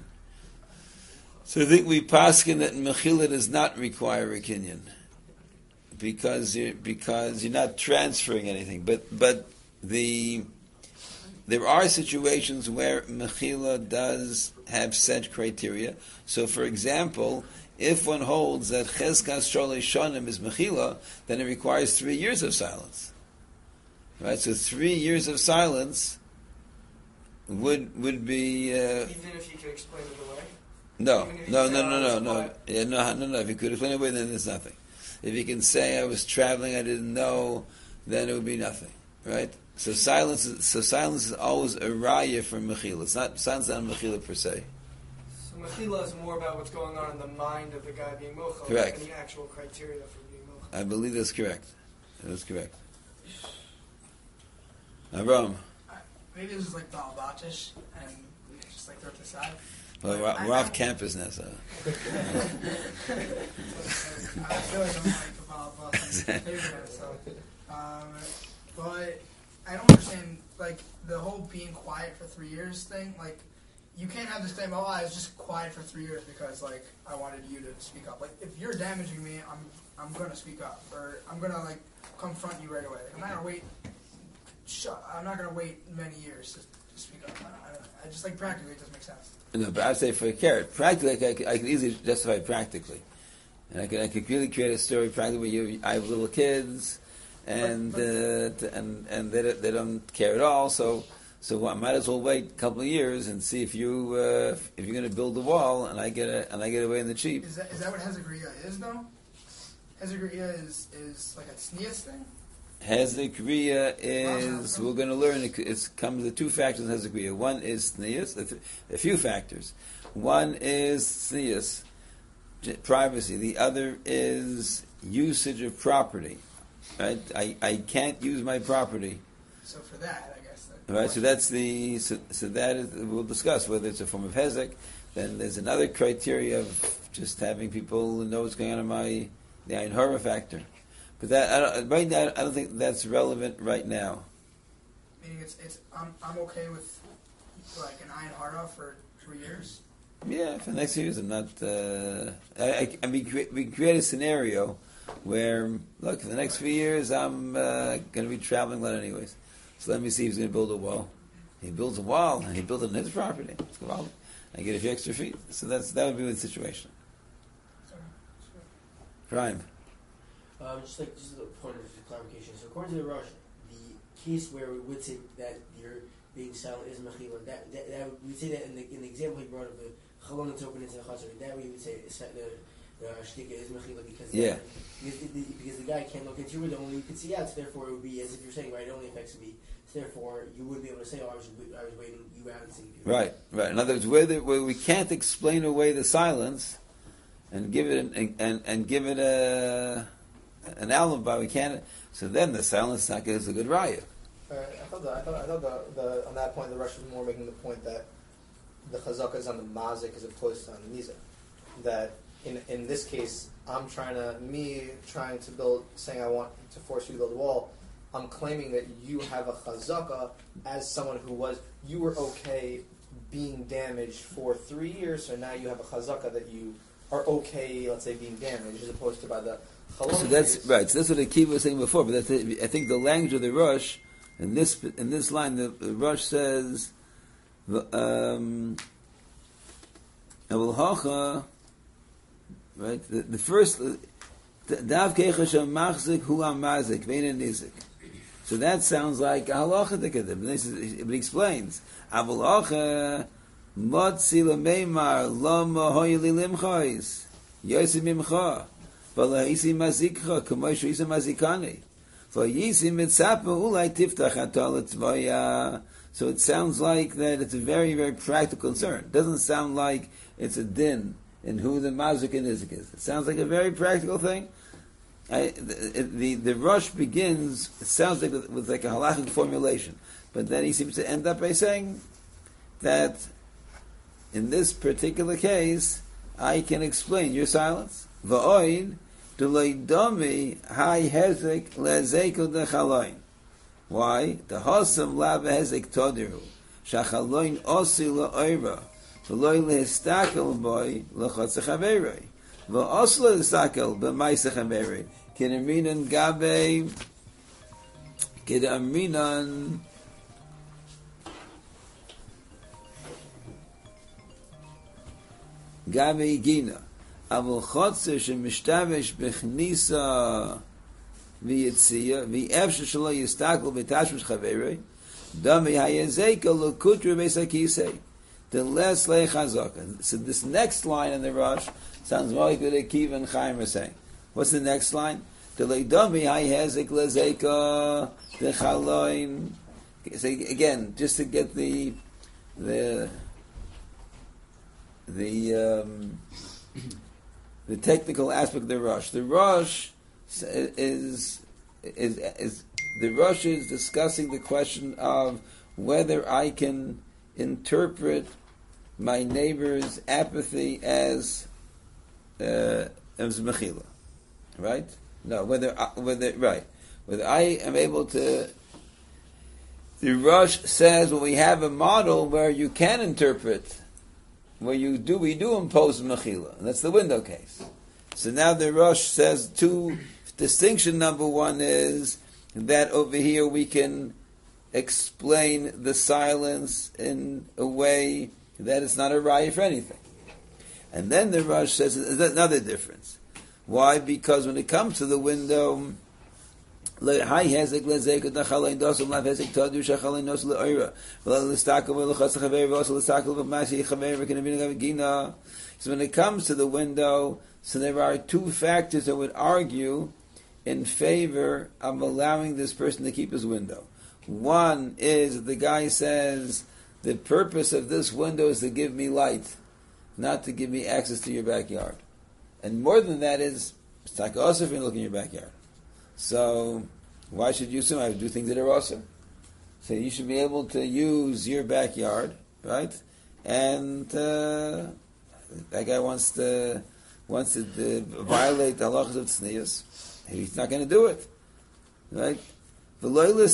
So I think we paskin that mechila does not require a kinyan because you because you're not transferring anything, but but the there are situations where mechila does have set criteria. So, for example, if one holds that cheskas sholei shonim is mechila, then it requires three years of silence. Right? So, three years of silence would would be. Uh, even if you could explain it away. no, Even if you no, say, no, "Oh, no, no, it's no, quiet." yeah, no, no, no. If you could explain it away, then there's nothing. If you can say I was traveling, I didn't know, then it would be nothing. Right? So silence, is, so silence is always a raya for mechila. It's not silence not mechila per se. So mechila is more about what's going on in the mind of the guy being mochel, Correct. than the actual criteria for being mochel. I believe that's correct. That's correct. Avram. Maybe this is like the albatish, and we just like throw it aside. Well, we're, we're off campus now, so. I feel like I'm like the Bob Boston's favorite, so. Um, but I don't understand, like, the whole being quiet for three years thing. Like, you can't have this claim, oh, I was just quiet for three years because, like, I wanted you to speak up. Like, if you're damaging me, I'm I'm going to speak up. Or I'm going to, like, confront you right away. I'm not going to wait, shut, I'm not going to wait many years to, to speak up. I, I, I just, like, practically, it doesn't make sense. No, but I'd say for a carrot, practically, I could, I could easily justify it practically. And I could, I could really create a story practically where you, I have little kids, and But- but- uh, and and they don't, they don't care at all. So so I might as well wait a couple of years and see if you uh, if you're going to build the wall and I get a, and I get away in the cheap. Is that is that what Hezekriya is, though? Hezekriya is, is like a sneeze thing? Hezekriya is, we're going to learn, it, it comes to two factors in Hezekriya. One is sneas, a few factors. One is sneas, privacy. The other is usage of property. Right? I, I can't use my property. So for that, I guess. That Right? So that's the, so, so that is, we'll discuss whether it's a form of Hezek. Then there's another criteria of just having people know what's going on in my, the Ein Hara factor. But that I don't, right now, I don't think that's relevant right now. Meaning it's it's I'm I'm okay with like an Ein Hara for three years. Yeah, for the next few years, I'm not. Uh, I, I, I mean, cre- we create a scenario where, look, for the next few years, I'm uh, going to be traveling a lot anyways. So let me see if he's going to build a wall. He builds a wall, and he builds it on his property. It's gewaldig. I get a few extra feet. So that's that would be the situation. So, so Prime. Um, just like just a point of clarification. So according to the Rosh, the case where we would say that you're being silent is mechila. That, that that we would say that in the in the example he brought of the chalon and open into the chazar. That way we would say it's that the the shtika is mechila because Yeah. because the, because the guy can't look into it. Only you can see out. So therefore, it would be as if you're saying, right, it only affects me. So therefore, you wouldn't be able to say, oh, I was I was waiting you out and seeing you. Right, right. In other words, where, the, where we can't explain away the silence and give it an, and and give it a an alibi, we can't. So then the silence not is a good raya. Uh, I thought that I thought I thought the, the on that point the Rush was more making the point that the chazaka is on the mazik as opposed to on the mizah. That in in this case, I'm trying to me trying to build, saying I want to force you to build a wall. I'm claiming that you have a chazaka as someone who was you were okay being damaged for three years, so now you have a chazaka that you are okay, let's say, being damaged, as opposed to by the chalon. So that's case. right. So that's what Akiva was saying before. But that's it. I think the language of the Rosh in this in this line, the, the Rosh says, um, "Avul hacha." Right. The, the first dav kechashem machzik hu amazik vein nizik. So that sounds like a halacha dikadim. But he explains, "Avul hacha motzi lemeimar lama hoyli limchais yosim imcha." So it sounds like that it's a very, very practical concern. It doesn't sound like it's a din in who the mazik and nizik is. It sounds like a very practical thing. I, the, the the Rosh begins, it sounds like with, with like a halachic formulation, but then he seems to end up by saying that in this particular case, I can explain your silence. Va'oin Dumi hai hezek lezeko dechaloin. Why? The hosam lava hezek todiru. Shachaloin osi la'oira. V'loi lehistakel boy lechotze chaverei. V'os lehistakel b'maise chaverei. Kinaminan gabe Kinaminan gabe gina. אבל חוצה שמשתמש בכניסה ויציאה, ואפשר שלא יסתכל בתשמש חברי, דמי היזקה לקוטרי בייס הכיסא, the less lay chazaka. So this next line in the Rosh sounds more like what Akiva and Chaim are saying. What's the next line? The leidami hayezek lezeka the chaloin. So again, just to get the the the um, the technical aspect of the Rosh. The Rosh is is is the Rosh is discussing the question of whether I can interpret my neighbor's apathy as uh, as mechila, right? No, whether I, whether right, whether I am able to. The Rosh says, well, we have a model where you can interpret, where you do we do impose mechila, and that's the window case. So now the Rosh says two distinction. Number one is that over here we can explain the silence in a way that it's not a raya for anything. And then the Rosh says there's another difference. Why? Because when it comes to the window, so when it comes to the window, so there are two factors that would argue in favor of allowing this person to keep his window. One is the guy says, the purpose of this window is to give me light, not to give me access to your backyard. And more than that is, it's like also if you look in your backyard. So, why should you assume I would do things that are awesome? So you should be able to use your backyard, right? And uh, that guy wants to wants to uh, violate the halachas of tznius. He's not going to do it, right? Right now,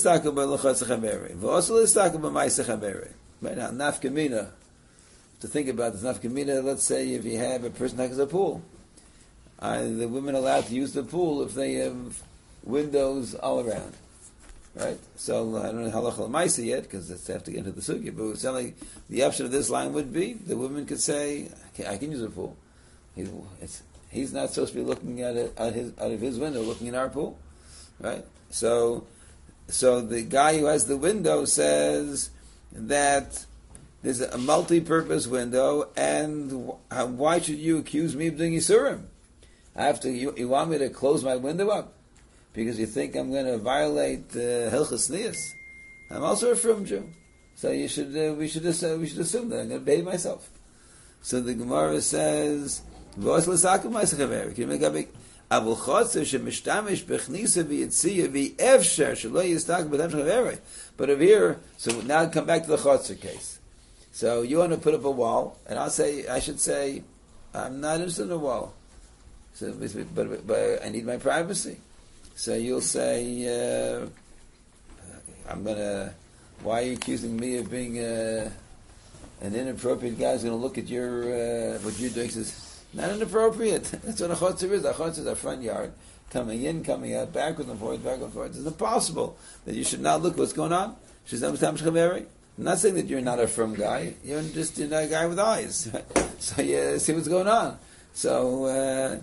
nafkamina. To think about this, nafkamina. Let's say if you have a person that has a pool, are the women allowed to use the pool if they have windows all around, right? So I don't know halacha l'maisa yet because they have to get into the sugya. But it sounds like the option of this line would be the women could say, "I can use a pool." He's, it's, he's not supposed to be looking at it at his, out of his window, looking in our pool, right? So, so the guy who has the window says that there's a multi-purpose window, and why should you accuse me of doing Yisurim? I have to. You, you want me to close my window up because you think I'm going to violate uh, Hilchas Nias? I'm also a Frum Jew, so you should. Uh, we should. Uh, we should assume that I'm going to behave myself. So the Gemara says, "V'os l'sakum ma'asechaveri." Can you make a big? Avul chotzer shemishtamish bechnisa v'yitziyah v'efsher shelo yistak b'tam shechaveri. But over here, so now come back to the chotzer case. So you want to put up a wall, and I'll say, I should say, I'm not interested in a wall. So, but, but, but I need my privacy. So you'll say, uh, I'm gonna. Why are you accusing me of being uh, an inappropriate guy who's going to look at your uh, what you're doing? He says, not inappropriate. That's what a chotzer is. A chotzer is a front yard, coming in, coming out, backwards and forwards, backwards and forwards. It's impossible that you should not look what's going on. I'm not saying that you're not a firm guy. You're just you're not a guy with eyes. So you see what's going on. So, uh,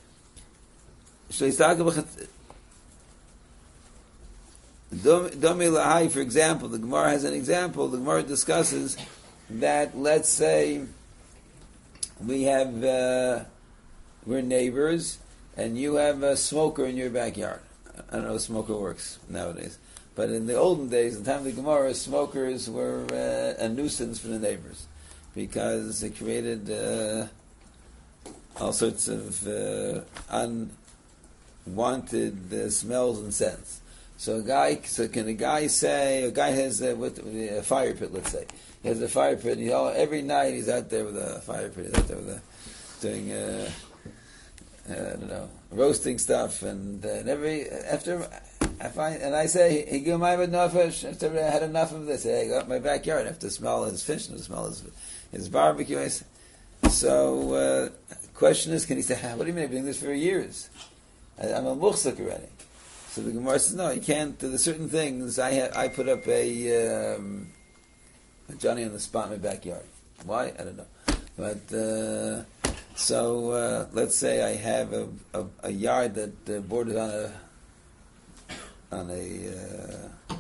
Domi Lahai, for example, the Gemara has an example. The Gemara discusses that, let's say, we have, uh, we're neighbors, and you have a smoker in your backyard. I don't know how a smoker works nowadays. But in the olden days, in the time of the Gemara, smokers were uh, a nuisance for the neighbors because it created uh, all sorts of uh, unwanted uh, smells and scents. So a guy, so can a guy say, a guy has a, with, a fire pit, let's say. He has a fire pit, and he, all, every night he's out there with a fire pit, he's out there with a, doing, uh, uh, I don't know, roasting stuff, and, uh, and every, after... I find, and I say, he give my nefesh. After I had enough of this, I go out my backyard. I have to smell his fish and to smell his, his barbecue. I say, so, uh, question is, can he say, what do you mean? I've been doing this for years. I, I'm a muchsuk already. So the Gemara says, no, you can't. There's certain things. I ha- I put up a, um, a Johnny on the spot in my backyard. Why? I don't know. But uh, so uh, let's say I have a, a, a yard that uh, borders on a on a uh,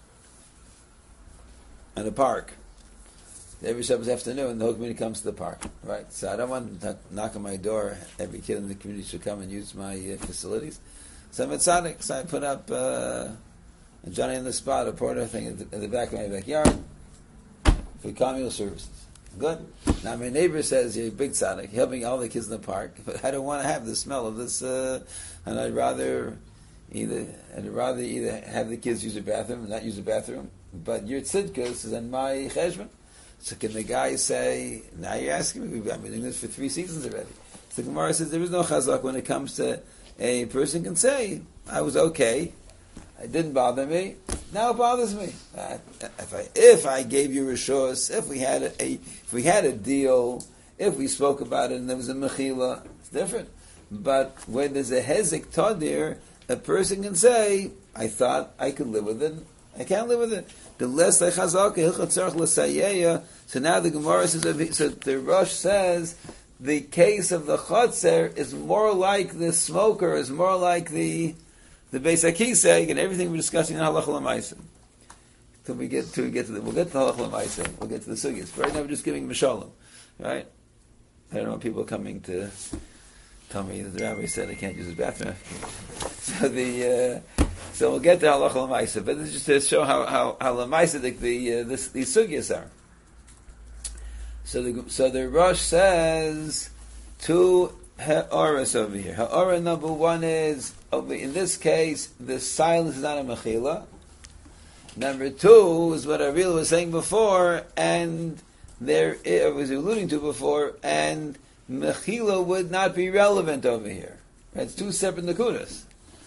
on a park. Every Shabbos afternoon, the whole community comes to the park, right? So I don't want to knock on my door. Every kid in the community should come and use my uh, facilities. So I'm at Tzaddik, so I put up uh, a Johnny on the spot, a porter thing at the, at the back of my backyard for communal services. Good. Now my neighbor says, you're a big Tzaddik, helping all the kids in the park, but I don't want to have the smell of this, uh, and I'd rather either I'd rather either have the kids use the bathroom and not use the bathroom, but your tzidkus is on my cheshbon. So can the guy say, now you're asking me, I've been doing this for three seasons already. So the Gemara says there is no chazak when it comes to a person can say, I was okay, it didn't bother me, now it bothers me. Uh, if I if I gave you rishos, if we had a, a if we had a deal, if we spoke about it and there was a mechila, it's different. But when there's a hezek tadir, a person can say, I thought I could live with it, I can't live with it. The less I chazaka, hilchot tzarich l'sayeya. So now the Gemara says, so the Rosh says, the case of the chotzer is more like the smoker, is more like the the Beis HaKisei, and everything we're discussing in halacha l'maaseh. Till we get to we get to the, we'll get to halacha l'maaseh, we'll get to the sugyas. Right now we're just giving mishalim, right? I don't know, people are coming to tell me that the rabbi said I can't use his bathroom. So the uh, so we'll get to halacha l'maaseh, but this is just to show how how how l'maaseh the the uh, this, these sugyas are. So the so the Rosh says two ha'oras over here. Ha'ora number one is over in this case the silence is not a mechila. Number two is what Ariel was saying before, and there I was alluding to before, and mechila would not be relevant over here. It's two separate nakudas.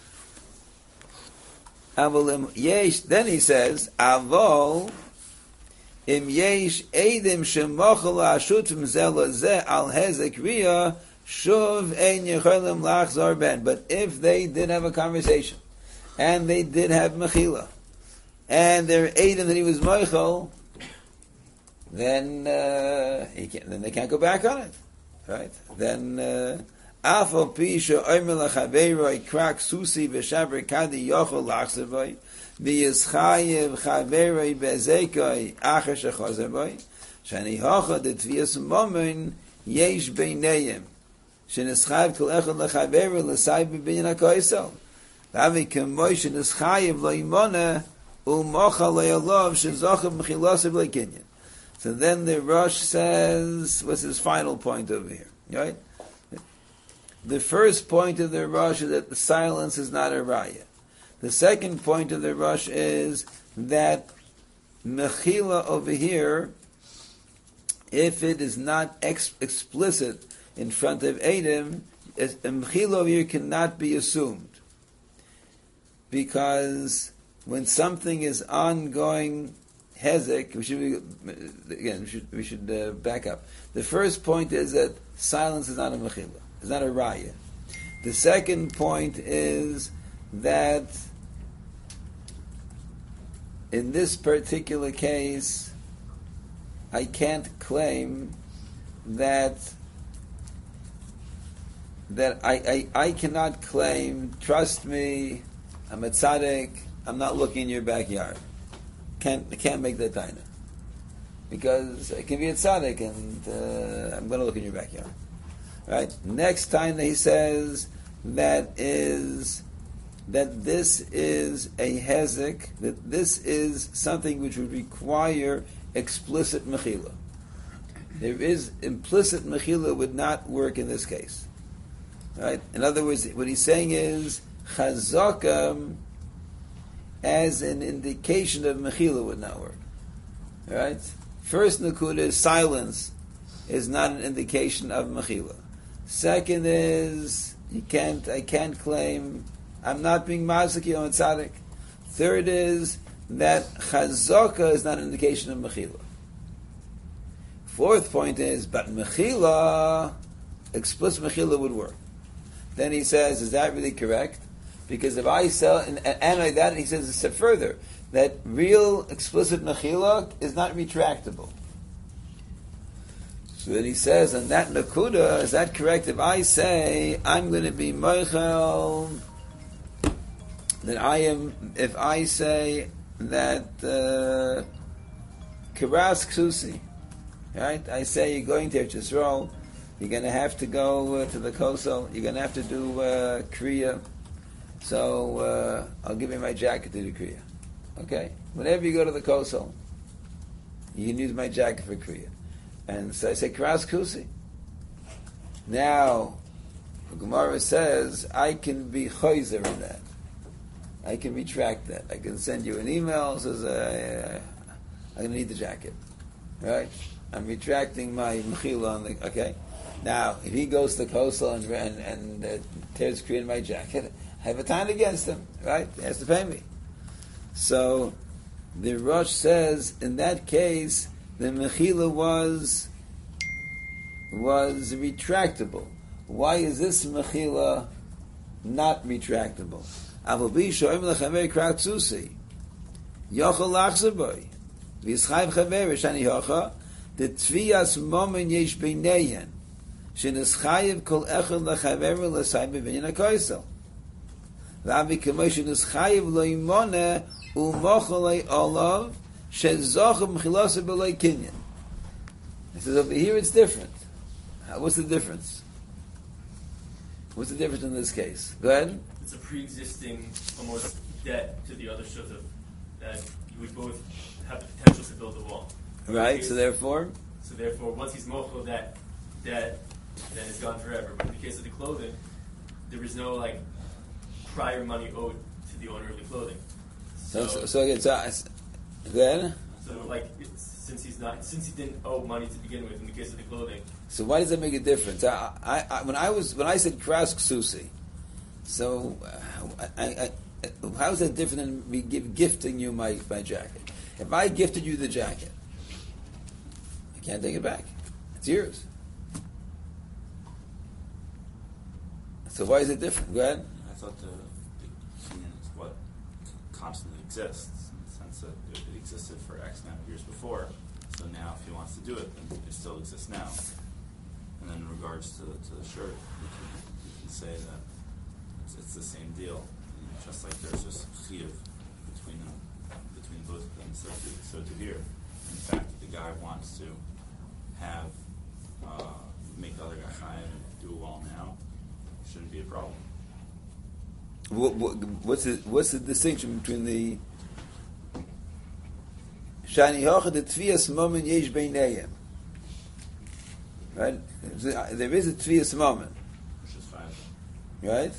Avolim yesh. Then he says avol. Im yesh edim shemochel ha'shutim zeh zeh al hezek riyah shuv ein yecholim lachzor ben. But if they did have a conversation, and they did have mechila, and they're edim that he was mochel, then uh, he can't, then they can't go back on it, right? Then afal pi she'omer lachaveiroi krak susi v'shaber kadi yochel lachzor boy. V'yischayev chaverei bezekoi acher shechozer boy shani hocha de tvias momen yesh beinayim shenischayev kol echad lechaverei l'sai b'binyan hakoisel v'avi kemoi shenischayev lo imona u'mocha lo yalov shezochav mechilosiv lekinyan. So then the Rosh says, what's his final point over here? Right? The first point of the Rosh is that the silence is not a raya. The second point of the Rosh is that mechila over here, if it is not ex- explicit in front of Edom, mechila over here cannot be assumed. Because when something is ongoing hezek, we should be, again, we should, we should uh, back up. The first point is that silence is not a mechila, it's not a raya. The second point is that in this particular case, I can't claim that that I, I, I cannot claim, trust me, I'm a tzaddik, I'm not looking in your backyard. Can't, I can't make that taina. Because I can be a tzaddik and uh, I'm going to look in your backyard. Right? Next time he says that is that this is a hezek, that this is something which would require explicit mechila. There is implicit mechila would not work in this case. Right? In other words, what he's saying is chazaka as an indication of mechila would not work. Right? First nakuda is silence is not an indication of mechila. Second is you can't. I can't claim I'm not being maziki on tzaddik. Third is that chazaka is not an indication of mechila. Fourth point is, but mechila, explicit mechila would work. Then he says, is that really correct? Because if I sell, and, and like that, he says a step further, that real explicit mechila is not retractable. So then he says, on that nakuda, is that correct? If I say, I'm going to be mochel, that I am, if I say that, uh, kiras ksusi, right? I say you're going to Eretz Yisrael, you're going to have to go uh, to the Kosel, you're going to have to do uh, Kriya, so uh, I'll give you my jacket to do Kriya. Okay? Whenever you go to the Kosel, you can use my jacket for Kriya. And so I say, Kiras Kusi. Now, the Gemara says, I can be choizer in that. I can retract that. I can send you an email that says, uh, I'm going to need the jacket. right? I'm retracting my mechila on the, okay? Now, if he goes to Kosel and, and, and uh, tears Kriya in my jacket, I have a time against him, right? He has to pay me. So, the Rosh says, in that case, the mechila was, was retractable. Why is this mechila not retractable? Avobi shoym lechaver kratzusi. Yochel lachzaboy. V'yischayv chaver shani yocha. The tviyas momen yesh beineyen. Shenischayev kol echad lechaver l'say b'vinyan hakoisel. V'avi k'moy shenischayev lo yimone u'mochel olav shezochem mechilose b'loi kinyan. He says over here it's different. What's the difference? What's the difference in this case? Go ahead. It's a pre-existing almost debt to the other shutov that you would both have the potential to build a wall. Right, case, so therefore? So therefore, once he's mochel that debt, then it's gone forever. But in the case of the clothing, there is no like prior money owed to the owner of the clothing. So, so, so again, so, go ahead. So like, it's, since he's not, since he didn't owe money to begin with, in the case of the clothing. So why does that make a difference? I, I, I, when I was when I said Kraus Ksusi, so uh, I, I, I, how is that different than me give, gifting you my, my jacket? If I gifted you the jacket, I can't take it back. It's yours. So why is it different? Go ahead. I thought the, the union is what constantly exists in the sense that it, it existed for X amount of years before. So now, if he wants to do it, then it still exists now. And then in regards to, to the shirt, you can, you can say that it's, it's the same deal. You know, just like there's this chiyuv between them, between both of them, so to, so to here. In fact, if the guy wants to have, uh, make the other guy chayim and do a wall now, it shouldn't be a problem. What, what, what's the what's the distinction between the Shani Hocha the Tvias Momen Yesh Beinayim? Right? There is a Tvias Momen. Which is fine. Right?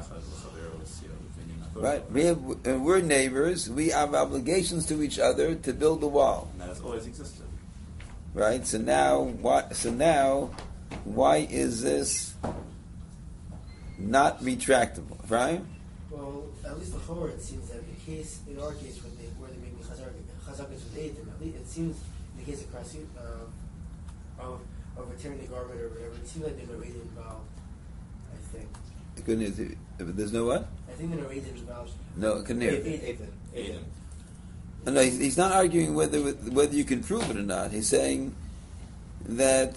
Right. We have, uh, we're neighbors. We have obligations to each other to build the wall. And that has always existed. Right. So now, why? So now, why is this not retractable? Right? Well, at least the Chor, it seems that the case, in our case, where, they, where they're making chazakas with Eidim, at least it seems in the case of Krasu, uh, of, of returning the garment or whatever, it seems like there's no Eidim involved, I think. The good news, if there's no what? I think there's no Eidim involved. No, it can never. Eidim. Eidim. No, he's, he's not arguing whether whether you can prove it or not. He's saying that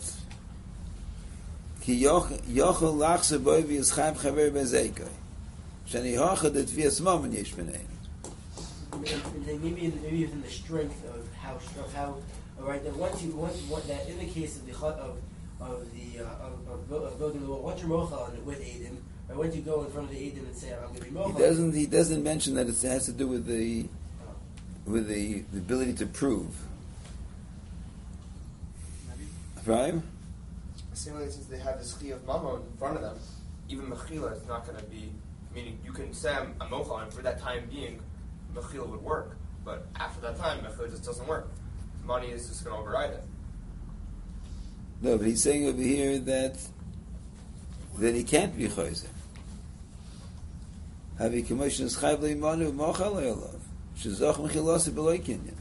ki yochel lachse boy v'yischayim chaver bezeikoi. Shani hocha det v'yas momen yesh b'nein. Maybe maybe even the strength of how of how all right that once you once what that in the case of the chut of of the uh, of, of, of building the wall, once you're mochel on it with Eidim, or once you go in front of the Eidim and say I'm going to be mochel. He doesn't he doesn't mention that it has to do with the with the, the ability to prove. Right? Similarly, since they have this chiyuv mamon in front of them, even mechila is not going to be. Meaning, you can say I'm, I'm mochel, and for that time being, mechila would work. But after that time, mechila just doesn't work. Money is just going to override it. No, but he's saying over here that that he can't be chayzer. Havi commotion is chayv leimanu mochel le'olav. Shezach mechilase b'loi kinyan.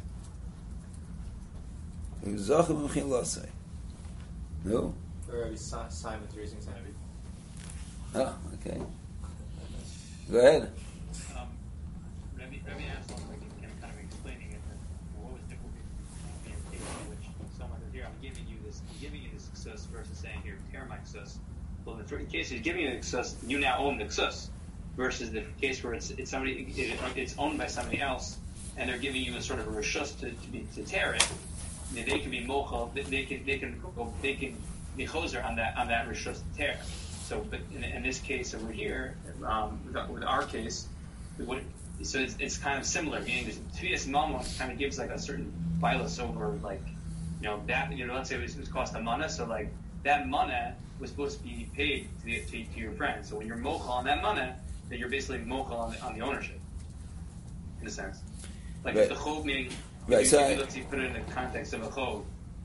Shezach mechilase. No? Or Simon's raising his hand. Oh, okay. Go ahead. Um, let me let me ask one quick and kind of explaining it. What was different between the case in which someone is here? I'm giving you this. I'm giving you this success versus saying here, tear my success. Well, in the first case, he's giving you the success. You now own the success. Versus the case where it's it's somebody it, it's owned by somebody else, and they're giving you a sort of a reshus to to, be, to tear it. They, they can be mochel. They, they can they can they can be choser on that on that reshus to tear. So, but in, in this case over here, um, with, with our case, we would, so it's, it's kind of similar. Meaning, Tvias Malmon kind of gives like a certain bias over, like, you know, that, you know, let's say it was, it was cost a mana, so like that mana was supposed to be paid to, the, to, to your friend. So when you're mochel on that mana, then you're basically mochel on the, on the ownership, in a sense. Like right. the chov meaning, right, you, so you, let's say put it in the context of a chov.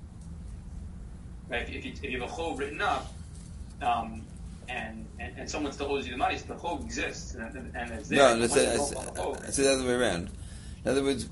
right? If, if, you, if you have a chov written up, um, and, and and someone still owes you the money, so the chov exists, and, and, and it's there. No, it's, it's, it's the other way around. In other words,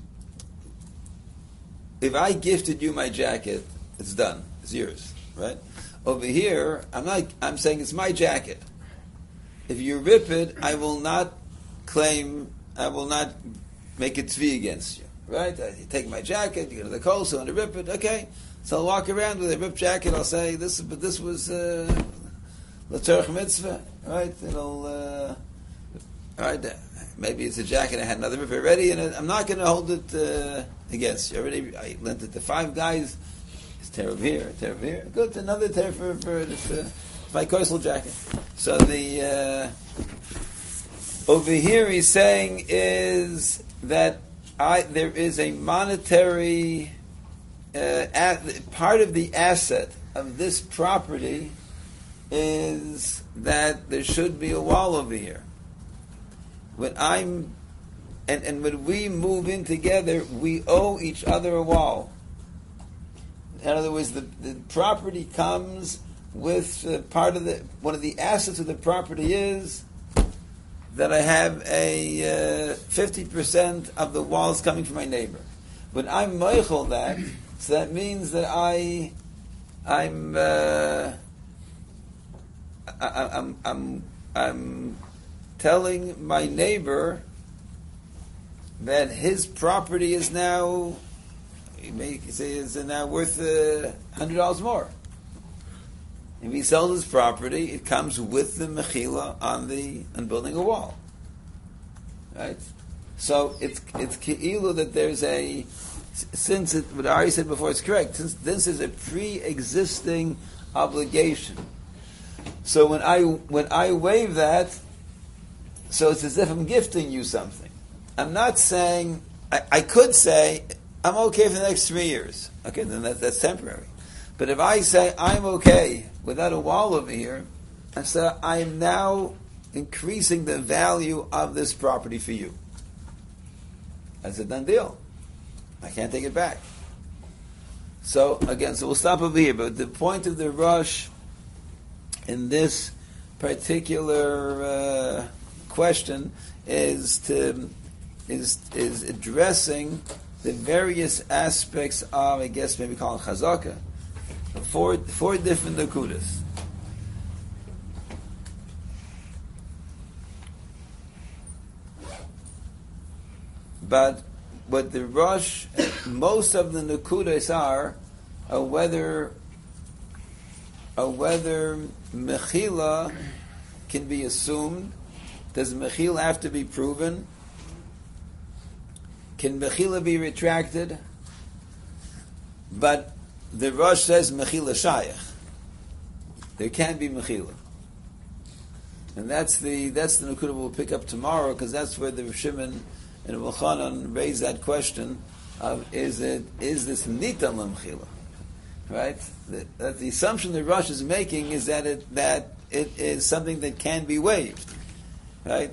if I gifted you my jacket, it's done. It's yours, right? Over here, I'm not. I'm saying it's my jacket. If you rip it, I will not claim. I will not make a tzvi against you, right? You take my jacket, you go to the kol, so I want to rip it. Okay, so I'll walk around with a ripped jacket. I'll say this, but this was l'tzorech mitzvah, right? It'll, uh, right? Maybe it's a jacket. I had another rip already, and I'm not going to hold it uh, against you. Already, I lent it to five guys. It's tear over here, tear over here. Good, another tear for for this, uh, my coastal jacket. So the. Uh, Over here, he's saying is that I there is a monetary uh, at, part of the asset of this property is that there should be a wall over here. When I'm and, and when we move in together, we owe each other a wall. In other words, the, the property comes with uh, part of the one of the assets of the property is that I have a uh, fifty percent of the walls coming from my neighbor. But I'm meichel that, so that means that I, I'm, uh, I, I'm, I'm, I'm telling my neighbor that his property is now, you may say, is now worth a uh, hundred dollars more. If he sells his property, it comes with the mechila on the on building a wall, right? So it's it's keilu that there's a since it, what Ari said before is correct. Since this is a pre-existing obligation, so when I when I waive that, so it's as if I'm gifting you something. I'm not saying I, I could say I'm okay for the next three years. Okay, then that, that's temporary. But if I say I'm okay without a wall over here, I say I am now increasing the value of this property for you. That's a done deal. I can't take it back. So again, so we'll stop over here. But the point of the rush in this particular uh, question is to is is addressing the various aspects of, I guess maybe call it chazaka. Four, four different nakudas. But what the rush, most of the nakudas are, are whether, are whether mechila can be assumed. Does mechila have to be proven? Can mechila be retracted? But the Rosh says mechila shayach. There can be mechila, and that's the that's the nukudah we'll pick up tomorrow, because that's where the Rav Shimon and Rav Chanan raise that question of is it is this nitan lemechila, right? The, that the assumption the Rosh is making is that it that it is something that can be waived, right?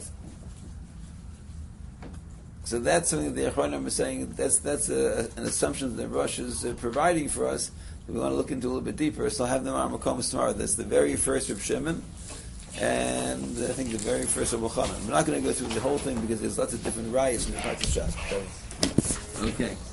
So that's something that the Achronim are saying. That's that's a, an assumption that the Rosh is uh, providing for us. We want to look into a little bit deeper. So I'll have them on Makom tomorrow. That's the very first Rav Shimon, and I think the very first Rav Chanan. We're not going to go through the whole thing because there's lots of different rayas in the parts of Shas. Okay.